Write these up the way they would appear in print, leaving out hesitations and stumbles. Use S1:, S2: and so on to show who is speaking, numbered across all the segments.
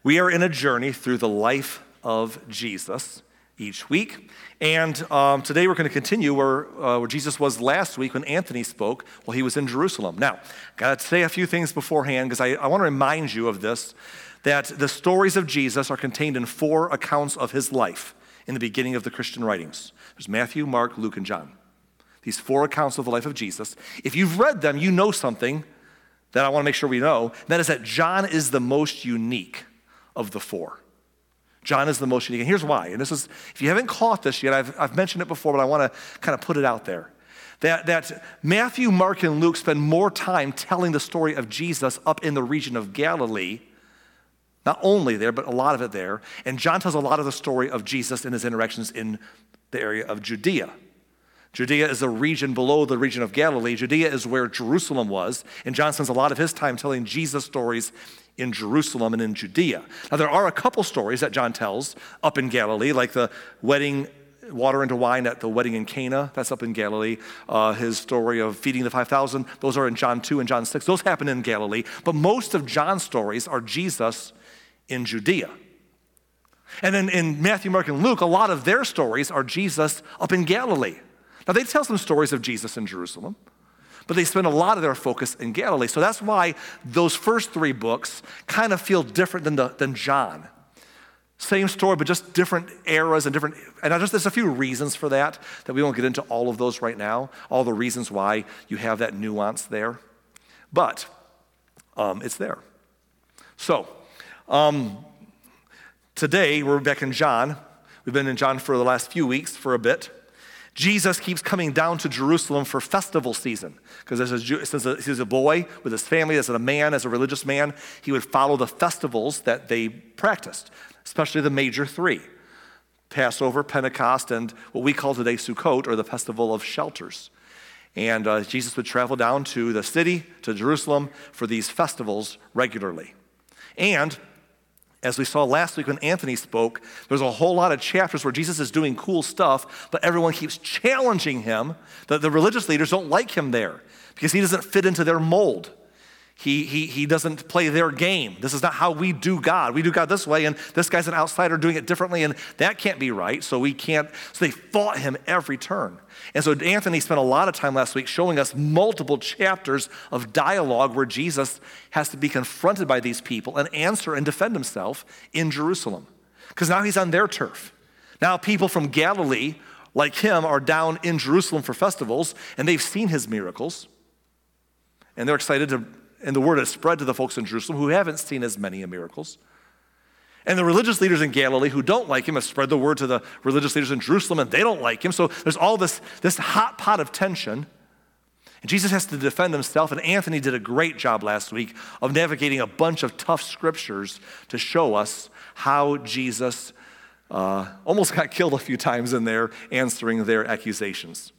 S1: We are in a journey through the life of Jesus each week. And today we're going to continue where Jesus was last week when Anthony spoke while he was in Jerusalem. Now, got to say a few things beforehand because I want to remind you of this, that the stories of Jesus are contained in 4 accounts of his life in the beginning of the Christian writings. There's Matthew, Mark, Luke, and John. These 4 accounts of the life of Jesus. If you've read them, you know something that I want to make sure we know. That is that John is the most unique of the 4. John is the most unique, and here's why. And this is, if you haven't caught this yet, I've mentioned it before, but I want to kind of put it out there. That Matthew, Mark, and Luke spend more time telling the story of Jesus up in the region of Galilee, not only there, but a lot of it there. And John tells a lot of the story of Jesus and his interactions in the area of Judea. Judea is a region below the region of Galilee. Judea is where Jerusalem was, and John spends a lot of his time telling Jesus stories in Jerusalem and in Judea. Now, there are a couple stories that John tells up in Galilee, like the wedding, water into wine at the wedding in Cana, that's up in Galilee. His story of feeding the 5,000, those are in John 2 and John 6. Those happen in Galilee, but most of John's stories are Jesus in Judea. And then in Matthew, Mark, and Luke, a lot of their stories are Jesus up in Galilee. Now, they tell some stories of Jesus in Jerusalem, but they spend a lot of their focus in Galilee. So that's why those first 3 books kind of feel different than John. Same story, but just different eras and different, and there's a few reasons for that we won't get into all of those right now, all the reasons why you have that nuance there. But it's there. So today we're back in John. We've been in John for the last few weeks for a bit. Jesus keeps coming down to Jerusalem for festival season because since he's a boy with his family, as a man, as a religious man, he would follow the festivals that they practiced, especially the major 3, Passover, Pentecost, and what we call today Sukkot, or the Festival of Shelters. And Jesus would travel down to the city, to Jerusalem, for these festivals regularly. And as we saw last week when Anthony spoke, there's a whole lot of chapters where Jesus is doing cool stuff, but everyone keeps challenging him. The religious leaders don't like him there because he doesn't fit into their mold. He doesn't play their game. This is not how we do God. We do God this way, and this guy's an outsider doing it differently, and that can't be right, so we can't. So they fought him every turn. And so Anthony spent a lot of time last week showing us multiple chapters of dialogue where Jesus has to be confronted by these people and answer and defend himself in Jerusalem. Because now he's on their turf. Now people from Galilee, like him, are down in Jerusalem for festivals, and they've seen his miracles, and they're excited to. And the word has spread to the folks in Jerusalem who haven't seen as many miracles. And the religious leaders in Galilee who don't like him have spread the word to the religious leaders in Jerusalem, and they don't like him. So there's all this hot pot of tension. And Jesus has to defend himself, and Anthony did a great job last week of navigating a bunch of tough scriptures to show us how Jesus almost got killed a few times in there answering their accusations.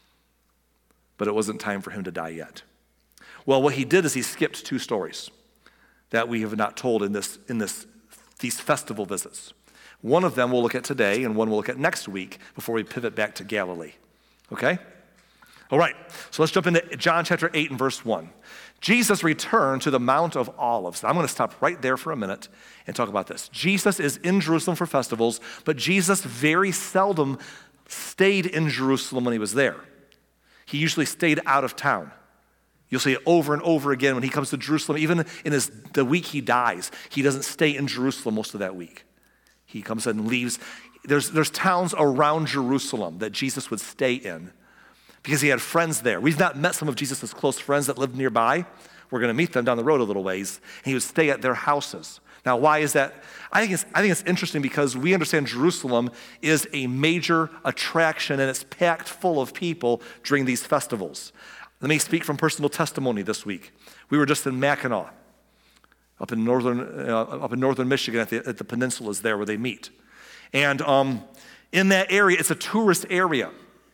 S1: But it wasn't time for him to die yet. Well, what he did is he skipped 2 stories that we have not told in these festival visits. One of them we'll look at today, and one we'll look at next week before we pivot back to Galilee. Okay? All right, so let's jump into John chapter 8 and verse 1. Jesus returned to the Mount of Olives. I'm going to stop right there for a minute and talk about this. Jesus is in Jerusalem for festivals, but Jesus very seldom stayed in Jerusalem when he was there. He usually stayed out of town. You'll see it over and over again when he comes to Jerusalem. Even in the week he dies, he doesn't stay in Jerusalem most of that week. He comes and leaves. There's towns around Jerusalem that Jesus would stay in because he had friends there. We've not met some of Jesus' close friends that lived nearby. We're going to meet them down the road a little ways. And he would stay at their houses. Now, why is that? I think it's interesting because we understand Jerusalem is a major attraction and it's packed full of people during these festivals. Let me speak from personal testimony this week. We were just in Mackinac, up in northern Michigan at the peninsulas there where they meet. And in that area, it's a tourist area.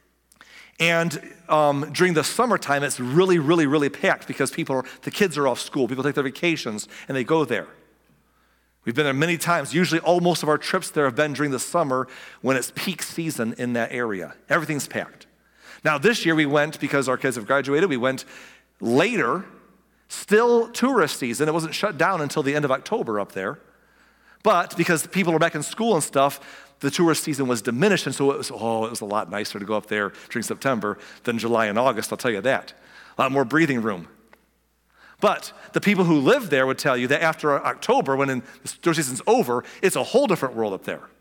S1: And during the summertime, it's really, really, really packed because the kids are off school. People take their vacations and they go there. We've been there many times. Usually most of our trips there have been during the summer when it's peak season in that area. Everything's packed. Now, this year we went, because our kids have graduated, we went later, still tourist season. It wasn't shut down until the end of October up there. But because people are back in school and stuff, the tourist season was diminished, and so it was a lot nicer to go up there during September than July and August, I'll tell you that. A lot more breathing room. But the people who live there would tell you that after October, when the tourist season's over, it's a whole different world up there.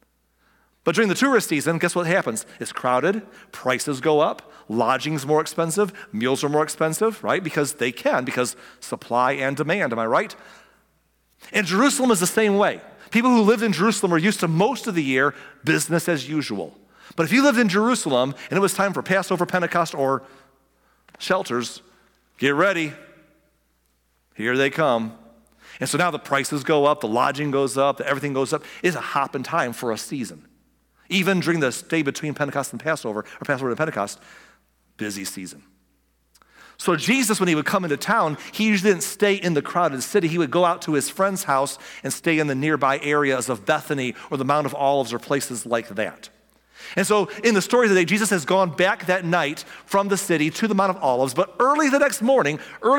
S1: But during the tourist season, guess what happens? It's crowded, prices go up, lodging's more expensive, meals are more expensive, right? Because supply and demand, am I right? And Jerusalem is the same way. People who lived in Jerusalem are used to most of the year business as usual. But if you lived in Jerusalem and it was time for Passover, Pentecost, or shelters, get ready. Here they come. And so now the prices go up, the lodging goes up, everything goes up. It's a hopping time for a season. Even during the stay between Pentecost and Passover, or Passover to Pentecost, busy season. So Jesus, when he would come into town, he usually didn't stay in the crowded city. He would go out to his friend's house and stay in the nearby areas of Bethany or the Mount of Olives or places like that. And so in the story today, Jesus has gone back that night from the city to the Mount of Olives, but early the next morning,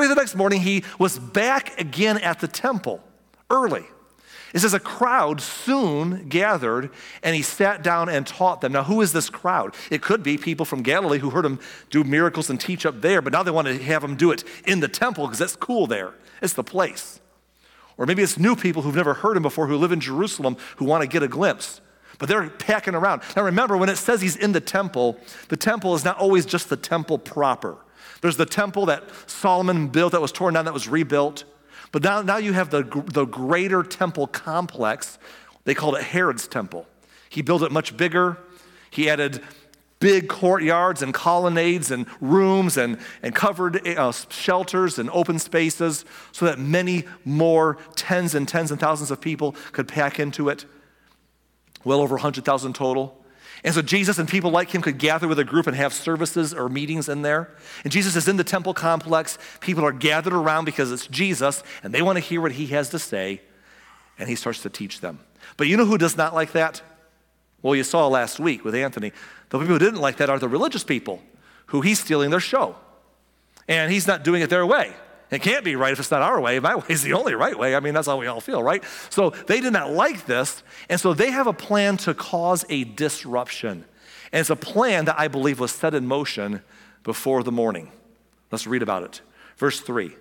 S1: he was back again at the temple, early. It says a crowd soon gathered, and he sat down and taught them. Now, who is this crowd? It could be people from Galilee who heard him do miracles and teach up there, but now they want to have him do it in the temple because that's cool there. It's the place. Or maybe it's new people who've never heard him before who live in Jerusalem who want to get a glimpse. But they're packing around. Now remember, when it says he's in the temple is not always just the temple proper. There's the temple that Solomon built that was torn down, that was rebuilt. But now you have the greater temple complex. They called it Herod's temple. He built it much bigger. He added big courtyards and colonnades and rooms and covered shelters and open spaces so that many more tens and thousands of people could pack into it. Well over 100,000 total. And so Jesus and people like him could gather with a group and have services or meetings in there. And Jesus is in the temple complex. People are gathered around because it's Jesus, and they want to hear what he has to say, and he starts to teach them. But you know who does not like that? Well, you saw last week with Anthony. The people who didn't like that are the religious people, who he's stealing their show. And he's not doing it their way. It can't be right if it's not our way. My way is the only right way. I mean, that's how we all feel, right? So they did not like this, and so they have a plan to cause a disruption. And it's a plan that I believe was set in motion before the morning. Let's read about it. Verse 3.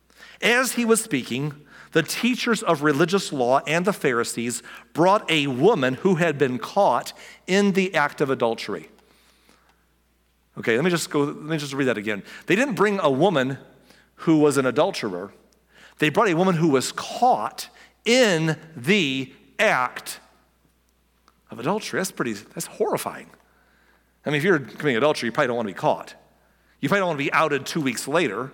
S1: As he was speaking, the teachers of religious law and the Pharisees brought a woman who had been caught in the act of adultery. Okay, let me just read that again. They didn't bring a woman who was an adulterer. They brought a woman who was caught in the act of adultery. That's horrifying. I mean, if you're committing adultery, you probably don't want to be caught. You probably don't want to be outed 2 weeks later.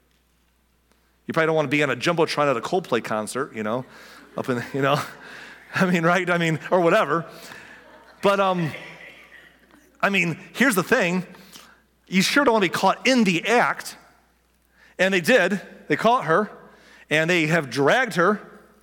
S1: You probably don't want to be on a jumbotron at a Coldplay concert, up in, right? Or whatever. But, here's the thing. You sure don't want to be caught in the act. And they did. They caught her, and they have dragged her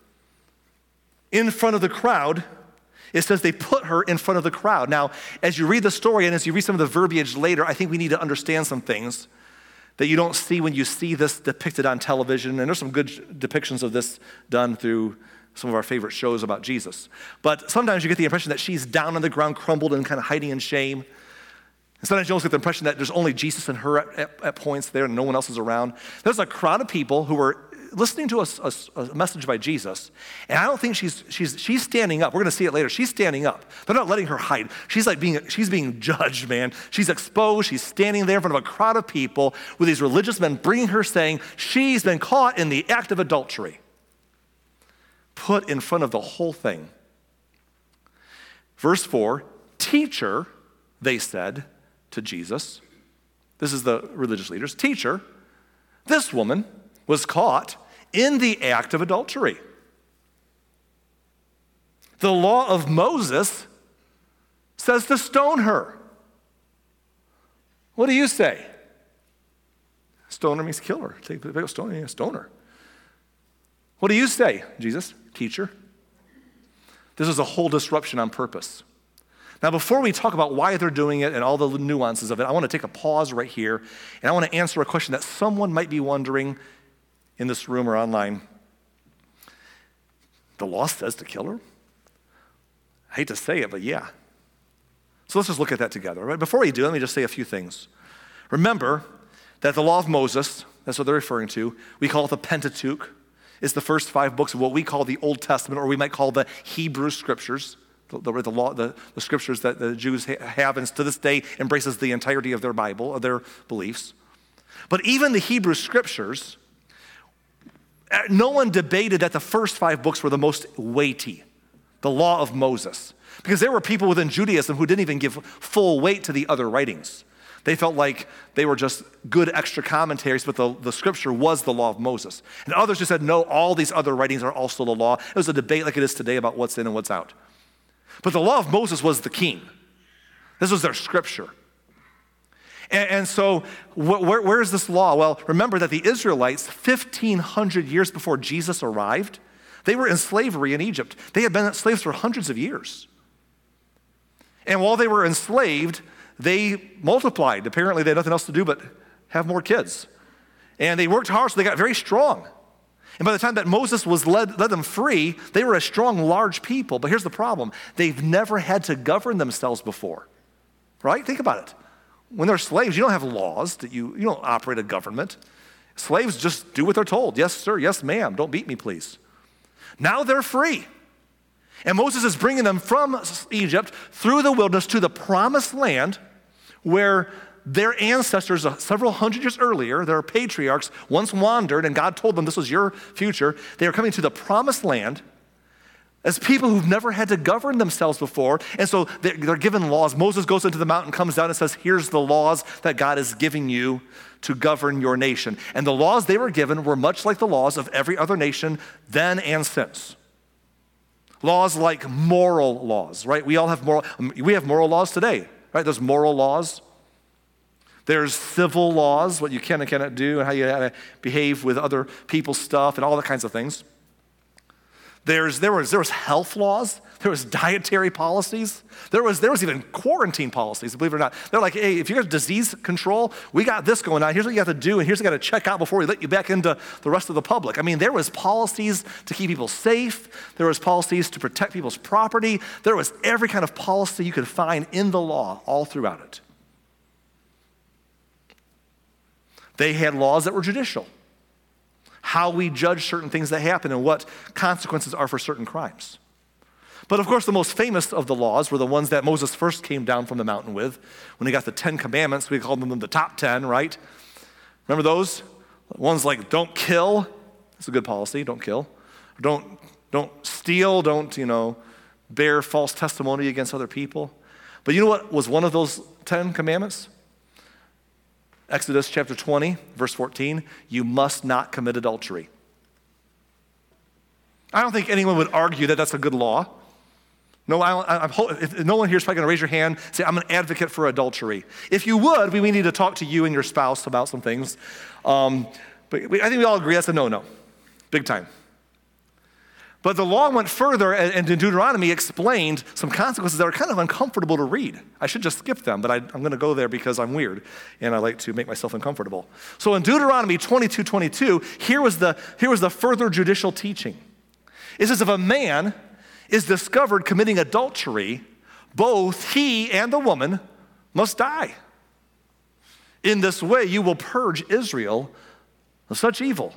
S1: in front of the crowd. It says they put her in front of the crowd. Now, as you read the story and as you read some of the verbiage later, I think we need to understand some things that you don't see when you see this depicted on television. And there's some good depictions of this done through some of our favorite shows about Jesus. But sometimes you get the impression that she's down on the ground, crumbled and kind of hiding in shame. And sometimes you also get the impression that there's only Jesus and her at points there and no one else is around. There's a crowd of people who were listening to a message by Jesus, and I don't think she's standing up. We're going to see it later. She's standing up. They're not letting her hide. She's being judged, man. She's exposed. She's standing there in front of a crowd of people with these religious men bringing her, saying she's been caught in the act of adultery. Put in front of the whole thing. Verse 4, "Teacher," they said to Jesus. This is the religious leaders. "Teacher, this woman was caught in the act of adultery. The law of Moses says to stone her. What do you say?" Stone her means kill her. Take the big stone and stone her. "What do you say, Jesus, teacher?" This is a whole disruption on purpose. Now, before we talk about why they're doing it and all the nuances of it, I want to take a pause right here, and I want to answer a question that someone might be wondering in this room or online. the law says to kill her? I hate to say it, but yeah. So let's just look at that together. Right? Before we do, let me just say a few things. Remember that the law of Moses, that's what they're referring to, we call it the Pentateuch. It's the first 5 books of what we call the Old Testament, or we might call the Hebrew Scriptures, the scriptures that the Jews have, and to this day embraces the entirety of their Bible, of their beliefs. But even the Hebrew Scriptures, no one debated that the first 5 books were the most weighty, the law of Moses. Because there were people within Judaism who didn't even give full weight to the other writings. They felt like they were just good extra commentaries, but the scripture was the law of Moses. And others just said, no, all these other writings are also the law. It was a debate like it is today about what's in and what's out. But the law of Moses was the king. This was their scripture. And so where is this law? Well, remember that the Israelites, 1,500 years before Jesus arrived, they were in slavery in Egypt. They had been slaves for hundreds of years. And while they were enslaved, they multiplied. Apparently, they had nothing else to do but have more kids. And they worked hard, so they got very strong. And by the time that Moses led them free, they were a strong, large people. But here's the problem. They've never had to govern themselves before. Right? Think about it. When they're slaves, you don't have laws. You don't operate a government. Slaves just do what they're told. Yes, sir. Yes, ma'am. Don't beat me, please. Now they're free. And Moses is bringing them from Egypt through the wilderness to the promised land where their ancestors several hundred years earlier, their patriarchs, once wandered, and God told them this was your future. They are coming to the promised land as people who've never had to govern themselves before. And so they're given laws. Moses goes into the mountain, comes down and says, here's the laws that God is giving you to govern your nation. And the laws they were given were much like the laws of every other nation then and since. Laws like moral laws, right? We have moral laws today, right? There's moral laws. There's civil laws, what you can and cannot do, and how you gotta behave with other people's stuff, and all the kinds of things. There was health laws. There was dietary policies. There was even quarantine policies, believe it or not. They're like, hey, if you have disease control, we got this going on. Here's what you have to do, and here's what you got to check out before we let you back into the rest of the public. I mean, there was policies to keep people safe. There was policies to protect people's property. There was every kind of policy you could find in the law all throughout it. They had laws that were judicial. How we judge certain things that happen and what consequences are for certain crimes. But of course, the most famous of the laws were the ones that Moses first came down from the mountain with. When he got the 10 commandments, we called them the top 10, right? Remember those? Ones like don't kill. That's a good policy, don't kill. Don't steal, don't, bear false testimony against other people. But you know what was one of those 10 commandments? Exodus chapter 20, verse 14, you must not commit adultery. I don't think anyone would argue that that's a good law. No, no one here is probably going to raise your hand and say, I'm an advocate for adultery. If you would, we need to talk to you and your spouse about some things. But I think we all agree that's a no-no, big time. But the law went further, and in Deuteronomy explained some consequences that are kind of uncomfortable to read. I should just skip them, but I'm going to go there because I'm weird, and I like to make myself uncomfortable. So in Deuteronomy 22:22, here was the further judicial teaching. It says, if a man is discovered committing adultery, both he and the woman must die. In this way, you will purge Israel of such evil.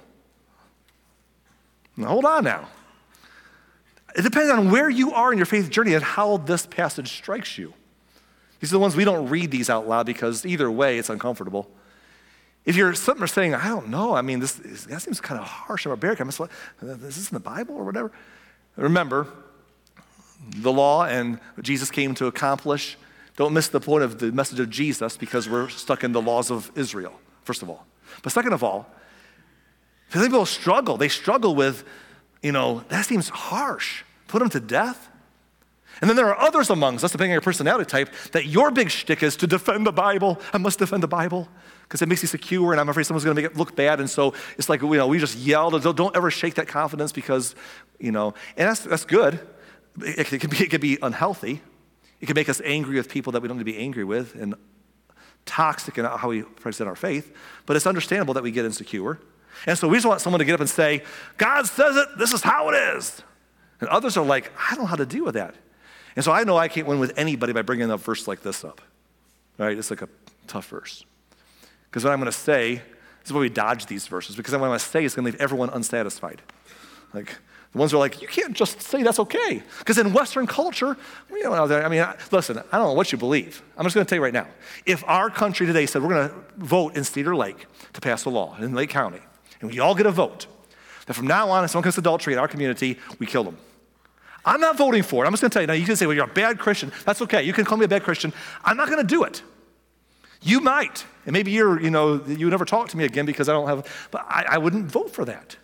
S1: Now, hold on now. It depends on where you are in your faith journey and how this passage strikes you. These are the ones we don't read these out loud because either way, it's uncomfortable. If you're sitting there saying, I don't know, I mean, that seems kind of harsh and barbaric. Is this in the Bible or whatever? Remember, the law and what Jesus came to accomplish, don't miss the point of the message of Jesus because we're stuck in the laws of Israel, first of all. But second of all, people struggle. They struggle with, that seems harsh. Put them to death? And then there are others amongst us, depending on your personality type, that your big shtick is to defend the Bible. I must defend the Bible because it makes you secure, and I'm afraid someone's going to make it look bad. And so it's like, we just yelled. Don't ever shake that confidence because, and that's good. It can be unhealthy. It can make us angry with people that we don't need to be angry with and toxic in how we present our faith. But it's understandable that we get insecure. And so we just want someone to get up and say, God says it, this is how it is. And others are like, I don't know how to deal with that. And so I know I can't win with anybody by bringing a verse like this up, right? It's like a tough verse. Because what I'm going to say, this is why we dodge these verses, because what I'm going to say is going to leave everyone unsatisfied. Like, the ones who are like, you can't just say that's okay. Because in Western culture, listen, I don't know what you believe. I'm just going to tell you right now. If our country today said we're going to vote in Cedar Lake to pass a law in Lake County, and we all get a vote, that from now on, if someone commits adultery in our community, we kill them. I'm not voting for it. I'm just going to tell you. Now, you can say, well, you're a bad Christian. That's okay. You can call me a bad Christian. I'm not going to do it. You might. And maybe you never talk to me again because I don't have, but I wouldn't vote for that.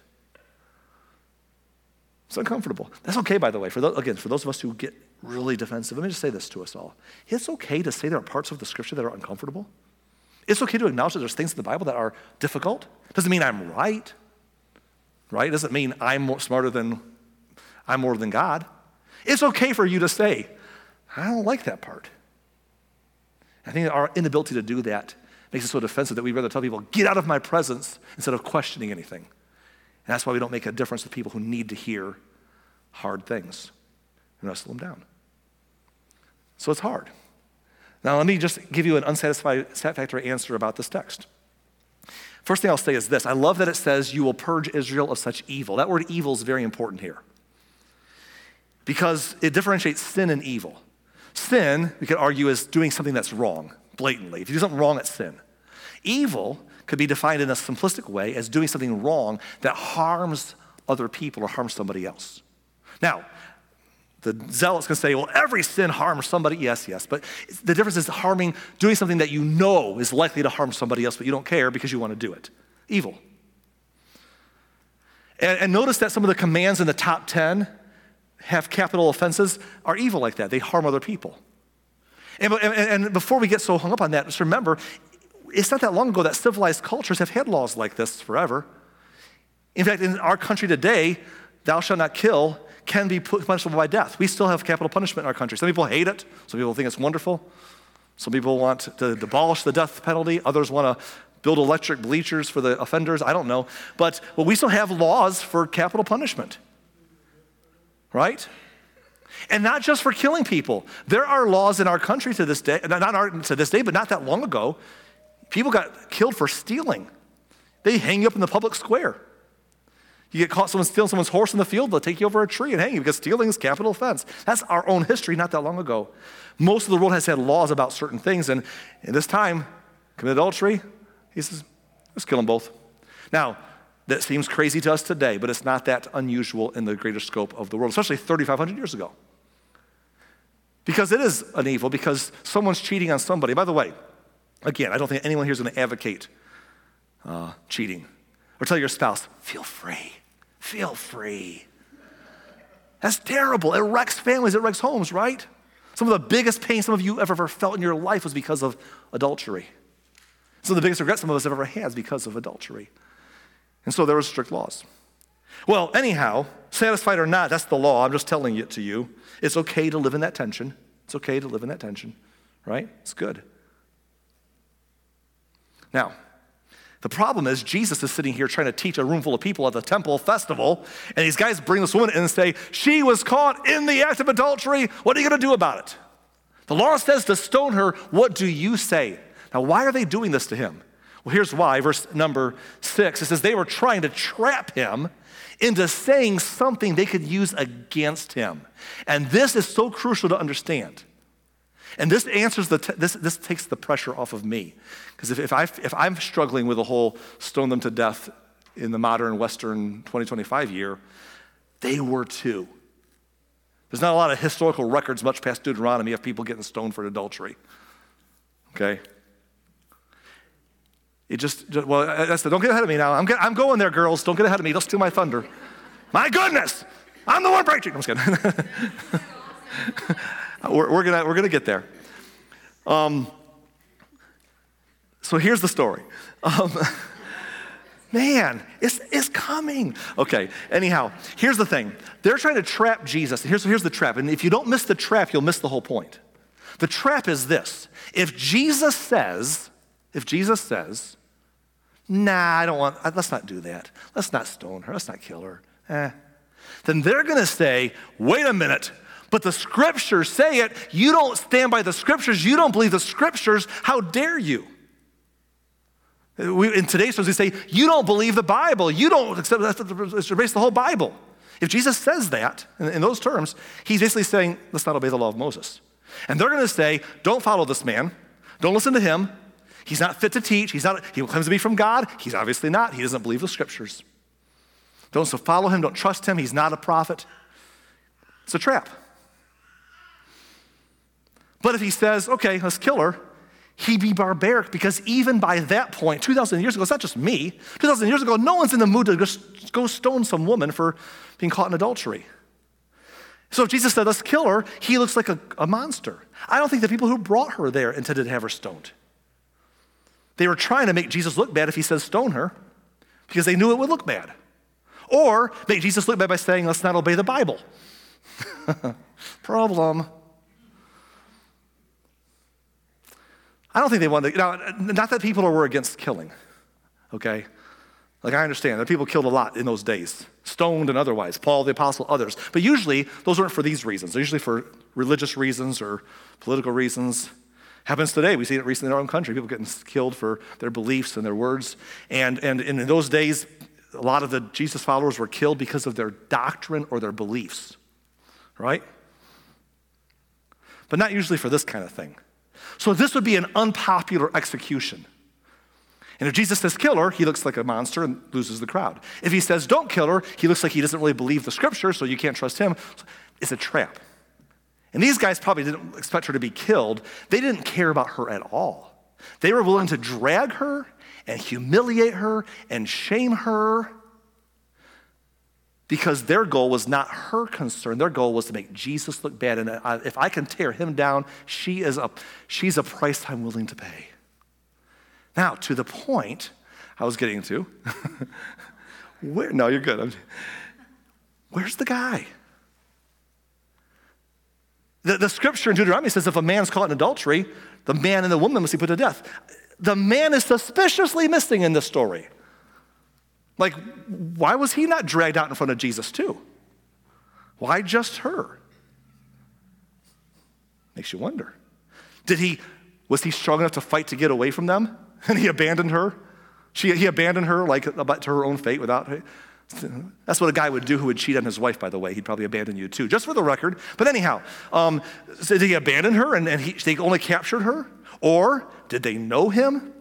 S1: It's uncomfortable. That's okay, by the way. For those of us who get really defensive, let me just say this to us all. It's okay to say there are parts of the scripture that are uncomfortable. It's okay to acknowledge that there's things in the Bible that are difficult. Doesn't mean I'm right. Right? Doesn't mean I'm more than God. It's okay for you to say, I don't like that part. I think our inability to do that makes it so defensive that we'd rather tell people, get out of my presence instead of questioning anything. And that's why we don't make a difference with people who need to hear hard things and wrestle them down. So it's hard. Now let me just give you an unsatisfactory answer about this text. First thing I'll say is this. I love that it says you will purge Israel of such evil. That word evil is very important here because it differentiates sin and evil. Sin, we could argue, is doing something that's wrong, blatantly. If you do something wrong, it's sin. Evil could be defined in a simplistic way as doing something wrong that harms other people or harms somebody else. Now, the zealots can say, well, every sin harms somebody. Yes, but the difference is doing something that you know is likely to harm somebody else, but you don't care because you want to do it. Evil. And notice that some of the commands in the top 10 have capital offenses are evil like that. They harm other people. And before we get so hung up on that, just remember, it's not that long ago that civilized cultures have had laws like this forever. In fact, in our country today, thou shalt not kill can be punishable by death. We still have capital punishment in our country. Some people hate it. Some people think it's wonderful. Some people want to abolish the death penalty. Others want to build electric bleachers for the offenders. I don't know. But we still have laws for capital punishment, right? And not just for killing people. There are laws in our country to this day, but not that long ago. People got killed for stealing. They hang you up in the public square. You get caught stealing someone's horse in the field, they'll take you over a tree and hang you because stealing is capital offense. That's our own history not that long ago. Most of the world has had laws about certain things, and in this time, commit adultery, he says, let's kill them both. Now, that seems crazy to us today, but it's not that unusual in the greater scope of the world, especially 3,500 years ago. Because it is an evil, because someone's cheating on somebody. By the way, again, I don't think anyone here is going to advocate cheating or tell your spouse, feel free. That's terrible. It wrecks families, it wrecks homes, right? Some of the biggest pain some of you ever felt in your life was because of adultery. Some of the biggest regrets some of us have ever had is because of adultery. And so there were strict laws. Well, anyhow, satisfied or not, that's the law. I'm just telling it to you. It's okay to live in that tension. It's okay to live in that tension, right? It's good. Now, the problem is Jesus is sitting here trying to teach a room full of people at the temple festival, and these guys bring this woman in and say, she was caught in the act of adultery. What are you going to do about it? The law says to stone her. What do you say? Now, why are they doing this to him? Well, here's why. Verse number 6, it says they were trying to trap him into saying something they could use against him. And this is so crucial to understand. And this answers this takes the pressure off of me. Because if I'm struggling with the whole stone them to death in the modern Western 2025 year, they were too. There's not a lot of historical records much past Deuteronomy of people getting stoned for adultery. Okay? Don't get ahead of me now. I'm going there, girls. Don't get ahead of me. Don't steal my thunder. My goodness, I'm the one preaching. I'm just kidding. We're gonna get there. So here's the story. Man, it's coming. Okay, anyhow, here's the thing. They're trying to trap Jesus. Here's the trap. And if you don't miss the trap, you'll miss the whole point. The trap is this. If Jesus says, nah, let's not do that. Let's not stone her. Let's not kill her. then they're going to say, wait a minute, but the scriptures say it. You don't stand by the scriptures. You don't believe the scriptures. How dare you? In today's terms, we say, you don't believe the Bible. You don't accept, that's erase the whole Bible. If Jesus says that, in those terms, he's basically saying, let's not obey the law of Moses. And they're going to say, don't follow this man. Don't listen to him. He's not fit to teach. He claims to be from God. He's obviously not. He doesn't believe the scriptures. Don't so follow him. Don't trust him. He's not a prophet. It's a trap. But if he says, okay, let's kill her, he'd be barbaric, because even by that point, 2,000 years ago, it's not just me. 2,000 years ago, no one's in the mood to just go stone some woman for being caught in adultery. So if Jesus said, let's kill her, he looks like a monster. I don't think the people who brought her there intended to have her stoned. They were trying to make Jesus look bad if he says stone her, because they knew it would look bad. Or make Jesus look bad by saying, let's not obey the Bible. Problem. I don't think they wanted to, not that people were against killing, okay? Like, I understand that people killed a lot in those days, stoned and otherwise, Paul the apostle, others. But usually, those weren't for these reasons. They're usually for religious reasons or political reasons. Happens today. We see it recently in our own country, people getting killed for their beliefs and their words. And in those days, a lot of the Jesus followers were killed because of their doctrine or their beliefs, right? But not usually for this kind of thing. So this would be an unpopular execution. And if Jesus says kill her, he looks like a monster and loses the crowd. If he says don't kill her, he looks like he doesn't really believe the scripture, so you can't trust him. It's a trap. And these guys probably didn't expect her to be killed. They didn't care about her at all. They were willing to drag her and humiliate her and shame her, because their goal was not her concern. Their goal was to make Jesus look bad. And if I can tear him down, she's a price I'm willing to pay. Now, to the point I was getting to, no, you're good. Where's the guy? The scripture in Deuteronomy says if a man's caught in adultery, the man and the woman must be put to death. The man is suspiciously missing in this story. Like, why was he not dragged out in front of Jesus too? Why just her? Makes you wonder. Was he strong enough to fight to get away from them? And he abandoned her? He abandoned her like to her own fate without her? That's what a guy would do who would cheat on his wife, by the way. He'd probably abandon you too, just for the record. But anyhow, so did he abandon her and they only captured her? Or did they know him?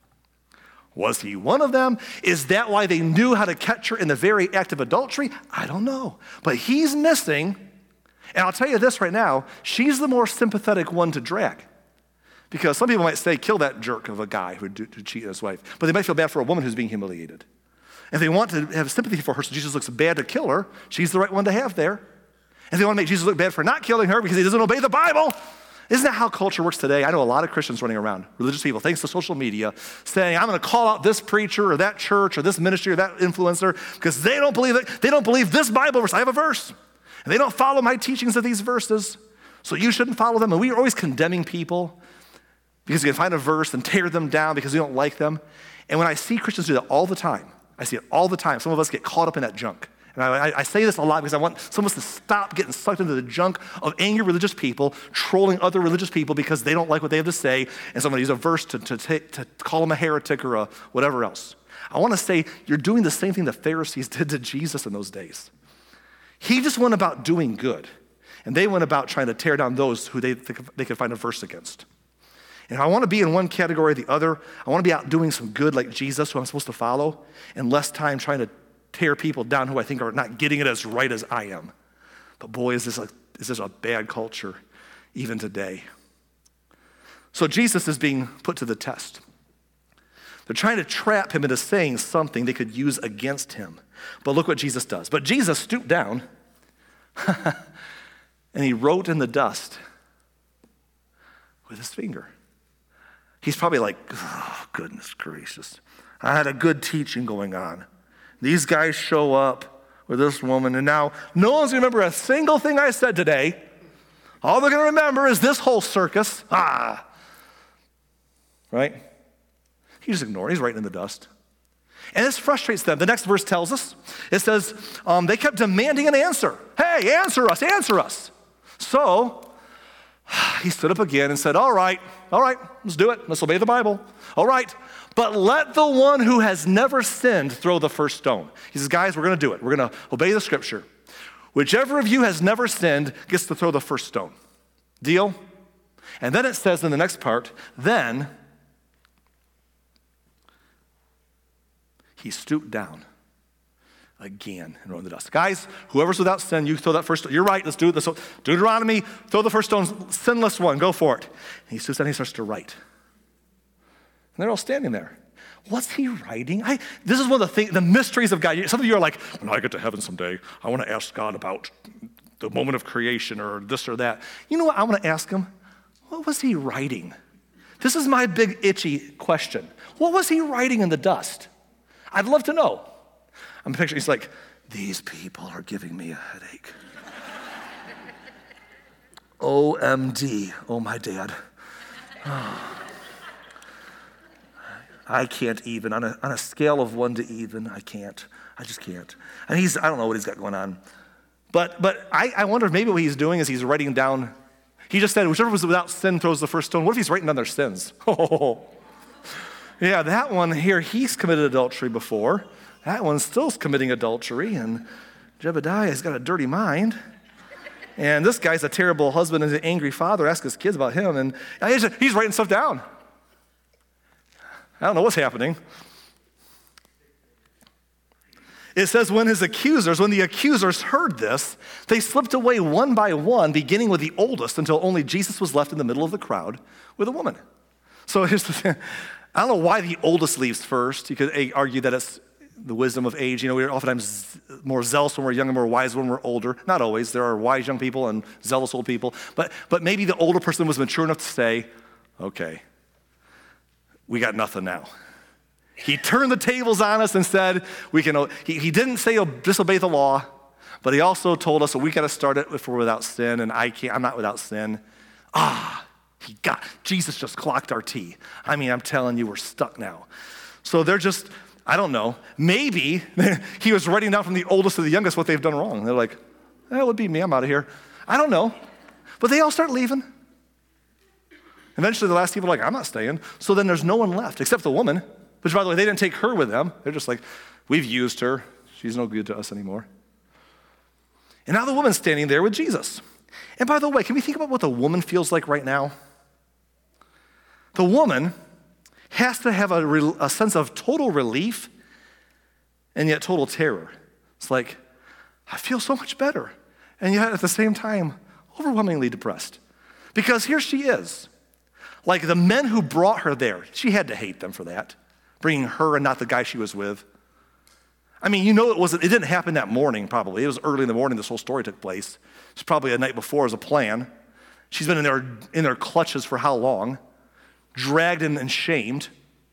S1: Was he one of them? Is that why they knew how to catch her in the very act of adultery? I don't know. But he's missing. And I'll tell you this right now, she's the more sympathetic one to drag. Because some people might say, kill that jerk of a guy who cheated on his wife. But they might feel bad for a woman who's being humiliated. If they want to have sympathy for her so Jesus looks bad to kill her, she's the right one to have there. If they want to make Jesus look bad for not killing her because he doesn't obey the Bible, isn't that how culture works today? I know a lot of Christians running around, religious people, thanks to social media, saying, I'm going to call out this preacher or that church or this ministry or that influencer because they don't believe it. They don't believe this Bible verse. I have a verse. And they don't follow my teachings of these verses, so you shouldn't follow them. And we are always condemning people because we can find a verse and tear them down because we don't like them. And when I see Christians do that all the time, I see it all the time. Some of us get caught up in that junk. And I say this a lot because I want some of us to stop getting sucked into the junk of angry religious people, trolling other religious people because they don't like what they have to say, and somebody use a verse to call them a heretic or whatever else. I want to say you're doing the same thing the Pharisees did to Jesus in those days. He just went about doing good, and they went about trying to tear down those who they could find a verse against. And if I want to be in one category or the other, I want to be out doing some good like Jesus, who I'm supposed to follow, and less time trying to tear people down who I think are not getting it as right as I am. But boy, is this a bad culture even today. So Jesus is being put to the test. They're trying to trap him into saying something they could use against him. But look what Jesus does. But Jesus stooped down and he wrote in the dust with his finger. He's probably like, oh, goodness gracious. I had a good teaching going on. These guys show up with this woman, and now no one's going to remember a single thing I said today. All they're going to remember is this whole circus. Right? He just ignored it. He's writing in the dust. And this frustrates them. The next verse tells us, it says, they kept demanding an answer. Hey, answer us, answer us. So he stood up again and said, all right, let's do it. Let's obey the Bible. All right, but let the one who has never sinned throw the first stone. He says, guys, we're going to do it. We're going to obey the scripture. Whichever of you has never sinned gets to throw the first stone. Deal? And then it says in the next part, then he stooped down again and wrote in the dust. Guys, whoever's without sin, you throw that first stone. You're right, let's do it. Deuteronomy, throw the first stone, sinless one, go for it. And he stoops down and he starts to write. And they're all standing there. What's he writing? This is one of the mysteries of God. Some of you are like, when I get to heaven someday, I want to ask God about the moment of creation or this or that. You know what I want to ask him? What was he writing? This is my big itchy question. What was he writing in the dust? I'd love to know. I'm picturing, he's like, these people are giving me a headache. OMD, oh my dad. Oh. I can't even, on a scale of 1 to even, I just can't. And I don't know what he's got going on. But I wonder if maybe what he's doing is he's writing down, he just said, whichever was without sin throws the first stone. What if he's writing down their sins? Oh, yeah, that one here, he's committed adultery before. That one still's committing adultery, and Jebediah's got a dirty mind. And this guy's a terrible husband and an angry father. Ask his kids about him, and he's writing stuff down. I don't know what's happening. It says when the accusers heard this, they slipped away one by one, beginning with the oldest, until only Jesus was left in the middle of the crowd with a woman. So here's the thing. I don't know why the oldest leaves first. You could argue that it's the wisdom of age. You know, we're oftentimes more zealous when we're young and more wise when we're older. Not always. There are wise young people and zealous old people. But maybe the older person was mature enough to say, okay, we got nothing now. He turned the tables on us and said, he didn't say disobey the law, but he also told us that we got to start it if we're without sin, and I'm not without sin. Jesus just clocked our T. I mean, I'm telling you, we're stuck now. So they're just, I don't know, maybe he was writing down from the oldest to the youngest what they've done wrong. They're like, that would be me, I'm out of here. I don't know. But they all start leaving. Eventually the last people are like, I'm not staying. So then there's no one left except the woman, which by the way, they didn't take her with them. They're just like, we've used her. She's no good to us anymore. And now the woman's standing there with Jesus. And by the way, can we think about what the woman feels like right now? The woman has to have a sense of total relief and yet total terror. It's like, I feel so much better. And yet at the same time, overwhelmingly depressed. Because here she is. Like the men who brought her there, she had to hate them for that. Bringing her and not the guy she was with. I mean, it didn't happen that morning probably. It was early in the morning this whole story took place. It's probably a night before as a plan. She's been in their clutches for how long? Dragged and shamed.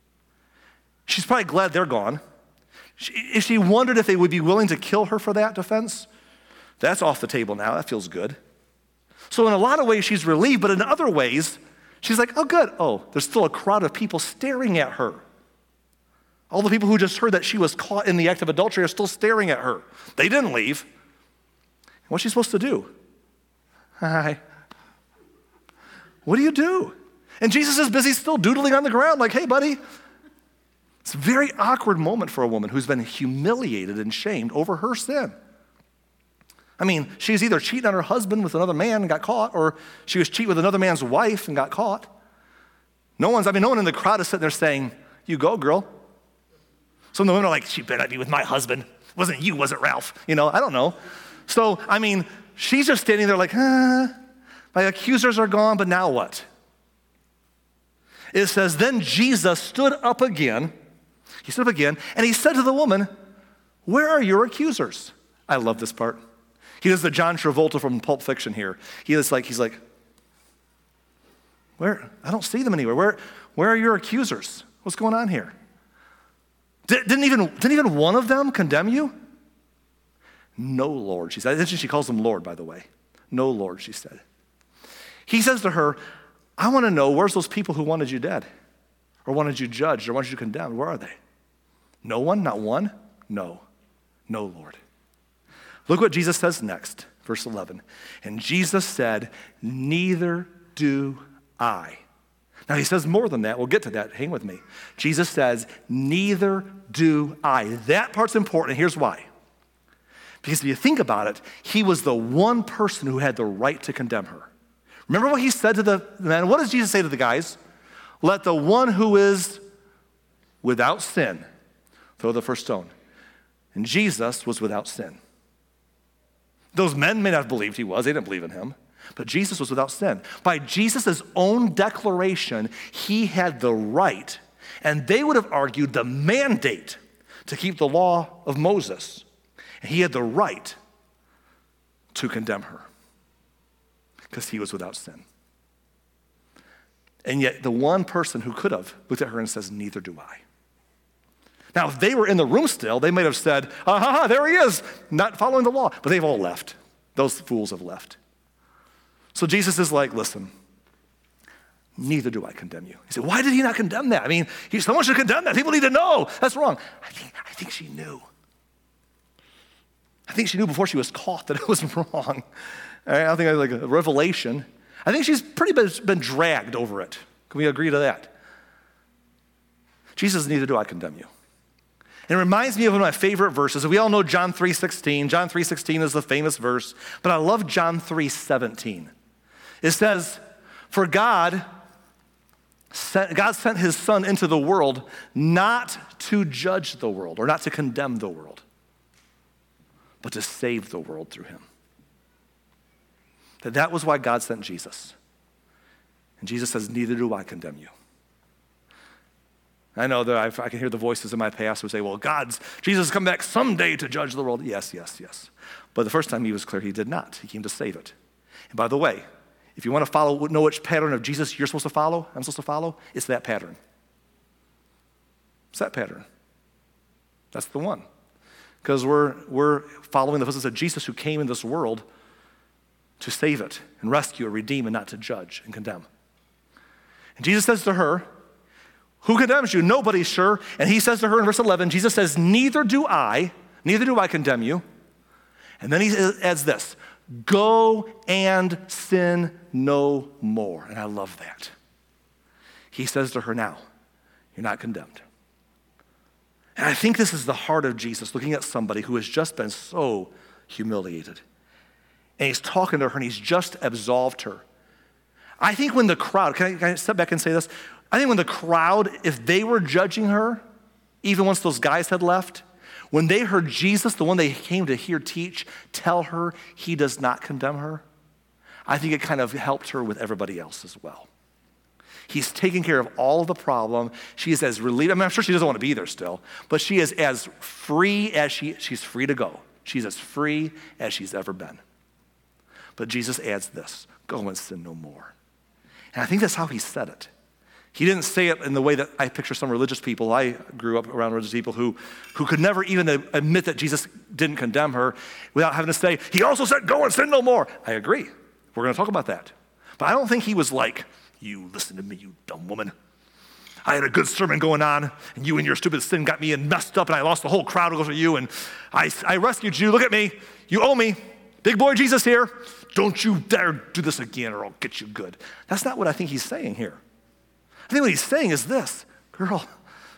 S1: She's probably glad they're gone. If she wondered if they would be willing to kill her for that defense, that's off the table now. That feels good. So in a lot of ways, she's relieved, but in other ways, she's like, oh, good. Oh, there's still a crowd of people staring at her. All the people who just heard that she was caught in the act of adultery are still staring at her. They didn't leave. What's she supposed to do? Hi. What do you do? And Jesus is busy still doodling on the ground like, hey, buddy. It's a very awkward moment for a woman who's been humiliated and shamed over her sin. I mean, she's either cheating on her husband with another man and got caught, or she was cheating with another man's wife and got caught. No one in the crowd is sitting there saying, you go, girl. Some of the women are like, she better not be with my husband. It wasn't you, was it, Ralph? I don't know. So, she's just standing there like, my accusers are gone, but now what? It says, then Jesus stood up again. He stood up again, and he said to the woman, where are your accusers? I love this part. He does the John Travolta from Pulp Fiction here. He's like, where? I don't see them anywhere. Where are your accusers? What's going on here? Didn't even one of them condemn you? No, Lord, she said. She calls him Lord, by the way. No, Lord, she said. He says to her, I want to know, where's those people who wanted you dead? Or wanted you judged? Or wanted you condemned? Where are they? No one? Not one? No. No, Lord. Look what Jesus says next, verse 11. And Jesus said, neither do I. Now he says more than that. We'll get to that. Hang with me. Jesus says, neither do I. That part's important. Here's why. Because if you think about it, he was the one person who had the right to condemn her. Remember what he said to the men? What does Jesus say to the guys? Let the one who is without sin throw the first stone. And Jesus was without sin. Those men may not have believed he was. They didn't believe in him. But Jesus was without sin. By Jesus' own declaration, he had the right, and they would have argued the mandate to keep the law of Moses. And he had the right to condemn her because he was without sin. And yet the one person who could have looked at her and says, neither do I. Now, if they were in the room still, they might have said, there he is, not following the law. But they've all left. Those fools have left. So Jesus is like, listen, neither do I condemn you. He said, why did he not condemn that? I mean, someone should condemn that. People need to know. That's wrong. I think she knew. I think she knew before she was caught that it was wrong. I don't think it was like a revelation. I think she's pretty much been dragged over it. Can we agree to that? Jesus, neither do I condemn you. And it reminds me of one of my favorite verses. We all know John 3:16. John 3:16 is the famous verse, but I love John 3:17. It says, for God sent his son into the world not to judge the world or not to condemn the world, but to save the world through him. That was why God sent Jesus. And Jesus says, neither do I condemn you. I know that I can hear the voices in my past who say, well, Jesus will come back someday to judge the world. Yes. But the first time he was clear, he did not. He came to save it. And by the way, if you want to know which pattern of Jesus you're supposed to follow, I'm supposed to follow, it's that pattern. It's that pattern. That's the one. Because we're following the footsteps of Jesus who came in this world to save it and rescue and redeem and not to judge and condemn. And Jesus says to her, who condemns you? Nobody, sure. And he says to her in verse 11, Jesus says, neither do I condemn you. And then he adds this, go and sin no more. And I love that. He says to her now, you're not condemned. And I think this is the heart of Jesus, looking at somebody who has just been so humiliated. And he's talking to her and he's just absolved her. I think when the crowd, can I step back and say this? I think when the crowd, if they were judging her, even once those guys had left, when they heard Jesus, the one they came to hear teach, tell her he does not condemn her, I think it kind of helped her with everybody else as well. He's taking care of all of the problem. She is as relieved. I mean, I'm sure she doesn't want to be there still, but she is as free as she's free to go. She's as free as she's ever been. But Jesus adds this, go and sin no more. And I think that's how he said it. He didn't say it in the way that I picture some religious people. I grew up around religious people who could never even admit that Jesus didn't condemn her without having to say, he also said, go and sin no more. I agree. We're going to talk about that. But I don't think he was like, you listen to me, you dumb woman. I had a good sermon going on, and you and your stupid sin got me and messed up, and I lost the whole crowd because of you, and I rescued you. Look at me. You owe me. Big boy Jesus here. Don't you dare do this again or I'll get you good. That's not what I think he's saying here. I think what he's saying is this, girl,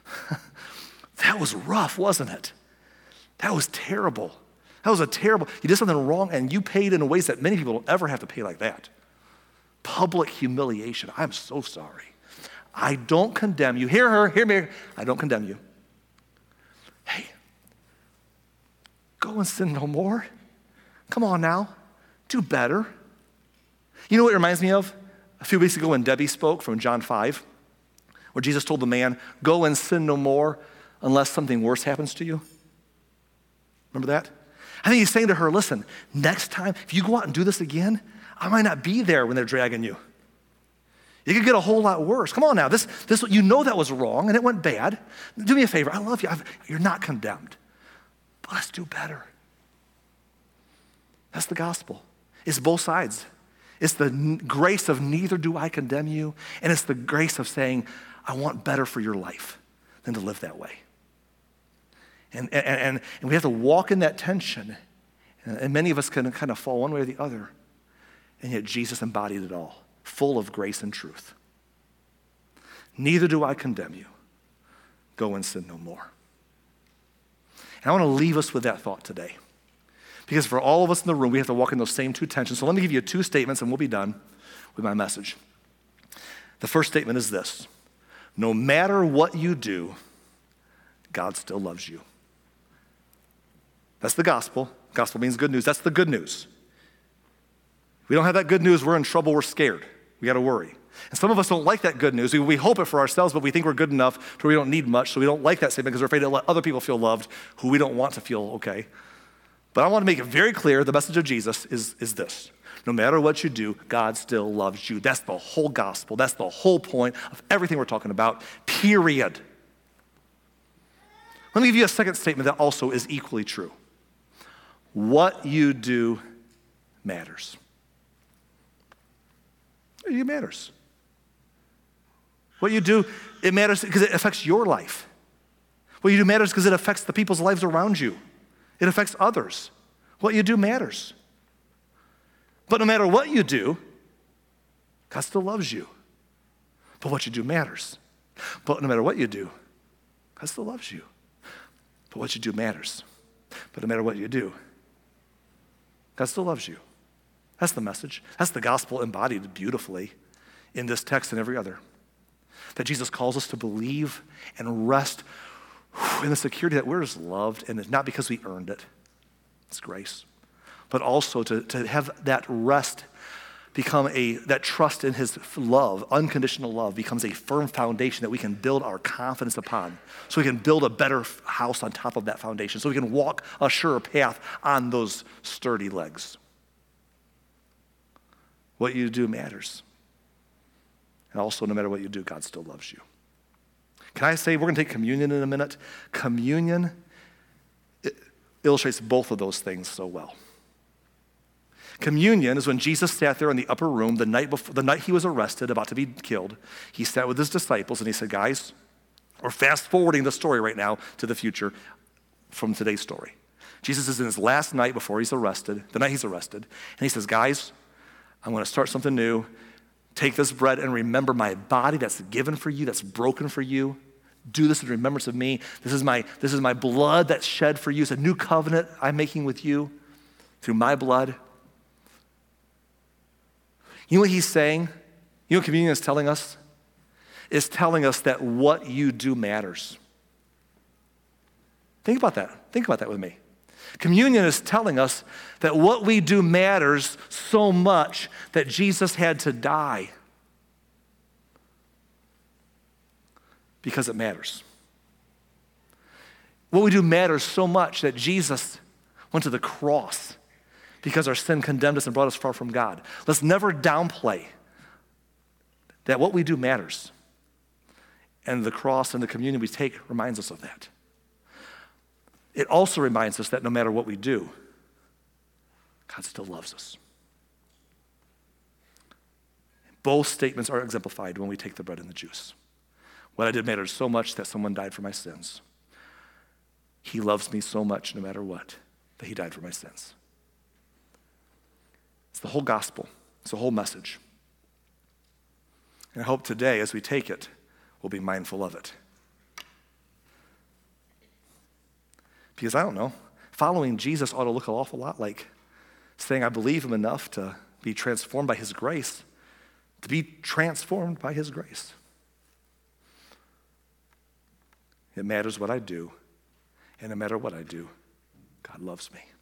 S1: that was rough, wasn't it? That was terrible. You did something wrong and you paid in ways that many people don't ever have to pay like that. Public humiliation. I'm so sorry. I don't condemn you. Hear me. I don't condemn you. Hey, go and sin no more. Come on now. Do better. You know what it reminds me of? A few weeks ago when Debbie spoke from John 5, where Jesus told the man, go and sin no more unless something worse happens to you. Remember that? I think he's saying to her, listen, next time, if you go out and do this again, I might not be there when they're dragging you. It could get a whole lot worse. Come on now, this you know that was wrong and it went bad. Do me a favor, I love you. You're not condemned, but let's do better. That's the gospel. It's both sides. It's the grace of neither do I condemn you, and it's the grace of saying, I want better for your life than to live that way. And we have to walk in that tension. And many of us can kind of fall one way or the other. And yet Jesus embodied it all, full of grace and truth. Neither do I condemn you. Go and sin no more. And I want to leave us with that thought today. Because for all of us in the room, we have to walk in those same two tensions. So let me give you 2 statements and we'll be done with my message. The first statement is this: no matter what you do, God still loves you. That's the gospel. Gospel means good news. That's the good news. If we don't have that good news, we're in trouble, we're scared. We got to worry. And some of us don't like that good news. We hope it for ourselves, but we think we're good enough to where we don't need much, so we don't like that statement because we're afraid to let other people feel loved who we don't want to feel okay. But I want to make it very clear, the message of Jesus is this: no matter what you do, God still loves you. That's the whole gospel. That's the whole point of everything we're talking about, period. Let me give you a second statement that also is equally true. What you do matters. What you do matters. What you do, it matters because it affects your life. What you do matters because it affects the people's lives around you. It affects others. What you do matters. But no matter what you do, God still loves you. But what you do matters. But no matter what you do, God still loves you. But what you do matters. But no matter what you do, God still loves you. That's the message. That's the gospel embodied beautifully in this text and every other. That Jesus calls us to believe and rest in the security that we're just loved, and it's not because we earned it. It's grace. But also to have that rest become that trust in his love, unconditional love, becomes a firm foundation that we can build our confidence upon. So we can build a better house on top of that foundation. So we can walk a surer path on those sturdy legs. What you do matters. And also, no matter what you do, God still loves you. Can I say, we're going to take communion in a minute. Communion illustrates both of those things so well. Communion is when Jesus sat there in the upper room the night he was arrested, about to be killed. He sat with his disciples and he said, guys, we're fast forwarding the story right now to the future from today's story. Jesus is in his last night before he's arrested, the night he's arrested, and he says, guys, I'm going to start something new. Take this bread and remember my body that's given for you, that's broken for you. Do this in remembrance of me. This is my blood that's shed for you. It's a new covenant I'm making with you through my blood. You know what he's saying? You know what communion is telling us? It's telling us that what you do matters. Think about that. Think about that with me. Communion is telling us that what we do matters so much that Jesus had to die. Because it matters. What we do matters so much that Jesus went to the cross because our sin condemned us and brought us far from God. Let's never downplay that what we do matters. And the cross and the communion we take reminds us of that. It also reminds us that no matter what we do, God still loves us. Both statements are exemplified when we take the bread and the juice. What I did matters so much that someone died for my sins. He loves me so much no matter what, that he died for my sins. It's the whole gospel. It's the whole message. And I hope today, as we take it, we'll be mindful of it. Because I don't know, following Jesus ought to look an awful lot like saying I believe him enough to be transformed by his grace, to be transformed by his grace. It matters what I do, and no matter what I do, God loves me.